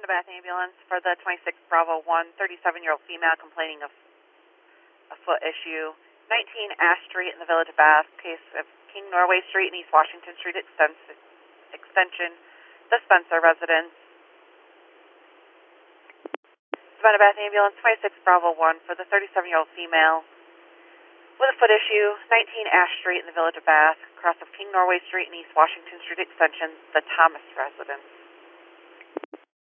Savannah Bath Ambulance for the 26 Bravo 1, 37-year-old female complaining of a foot issue. 19 Ash Street in the Village of Bath, case of King Norway Street and East Washington Street extension, the Spencer residence. Savannah Bath Ambulance 26 Bravo 1 for the 37-year-old female with a foot issue. 19 Ash Street in the Village of Bath, cross of King Norway Street and East Washington Street extension, the Thomas residence.